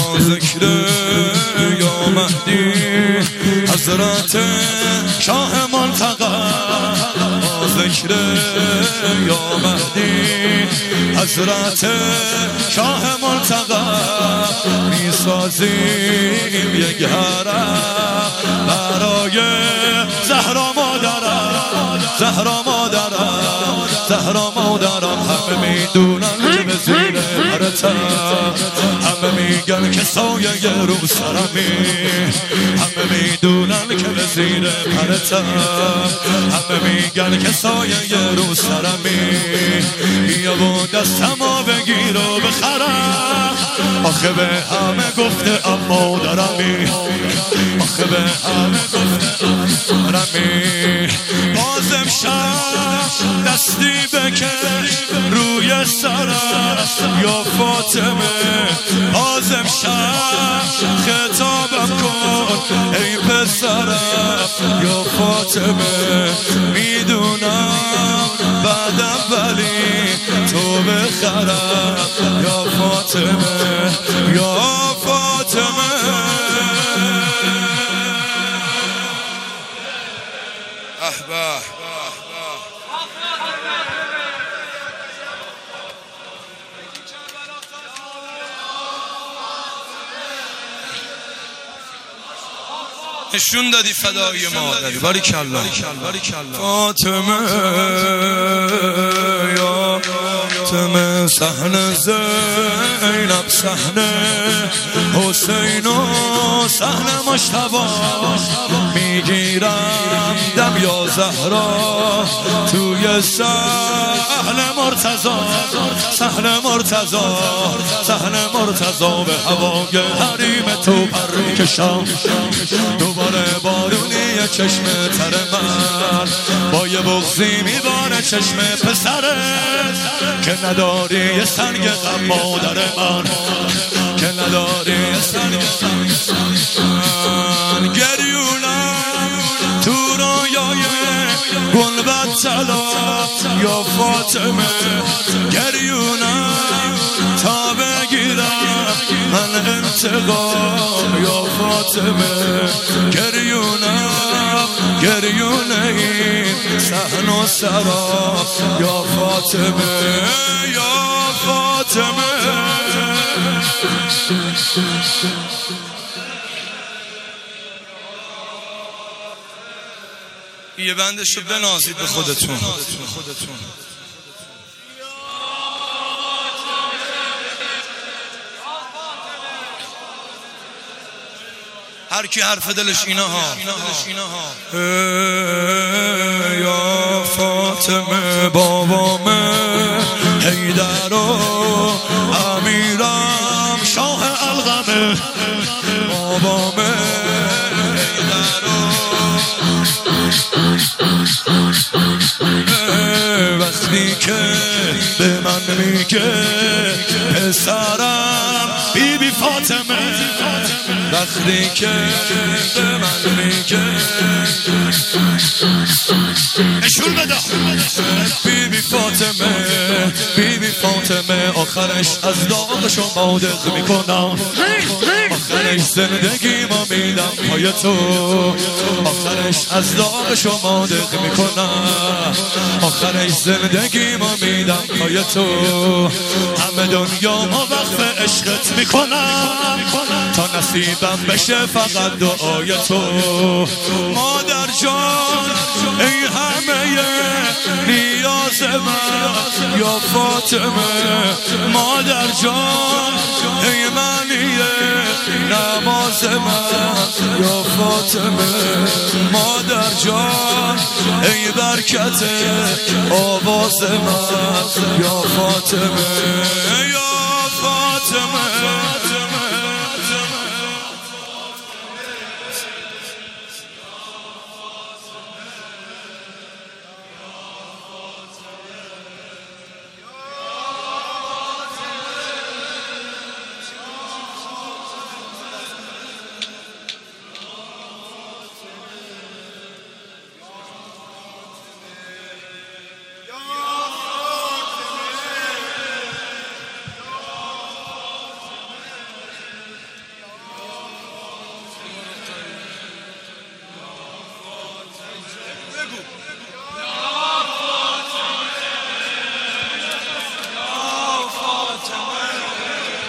با ذکر یا مهدی حضرت شاه منتقی با ذکر یا مهدی حضرت شاه منتقی میسازیم یک حرم برای زهرا مادرم زهرا مادرم زهرا مادرم همه میدونن که به زیر پرتم همه میگن که سایه رو سرمی همه میدونن که به زیر پرتم همه میگن که سایه رو سرمی بیا و دستمو بگیر و بخرم آخه به همه گفته اما درمی آخه به همه گفته اما درمی بازم شب دستی بکش روی سرم یا فاطمه بازم شب خطابم کن ای پسرم یا فاطمه میدونم بعدم ولی تو بخرم یا فاطمه یا فاطمه احبه نشون دادی فدایی مادری باریکالله فاطمه یا فاطمه صحن زینب صحن حسین و صحن مجتبی میگیرم دم یا زهرا توی صحن مرتضی صحن مرتضی صحن مرتضی به هوای حریم تو پر کشم دوباره بارونی چشم تر من با یه بغضی میباره چشم پسره که نداری یه سنگ غم مادر من که نداری یه سنگ غم گریونم تو رویای گلبد طلا یا فاطمه گریونم تا بگیرم من انتقام یا فاطمه گریونم گریونه این صحن و سرا یا فاطمه یا فاطمه یه بندشو بنازید به خودتون هر کی حرف دلش اینا ها یا فاطمه بابامه حیدر و امیرم شاه الغمه بابامه حیدر و وقتی که به من میگه پسرم بی بی فاطمه وقتی که به من میگه نشون بده بی بی فاطمه بی بی فاطمه آخرش از داغ شما دق میکنم آخرش زندگی ما میدم پای تو آخرش از داغ شما دق میکنم آخرش زندگی ما میدم پای تو همه دنیا ما وقف عشقت میکنم تا نصیبم بشه فقط دعای تو مادر جان ای همه نیاز من یا فاطمه مادر جان ای منیه نماز من یا فاطمه مادر جان ای برکت آواز من یا فاطمه یا فاطمه بگو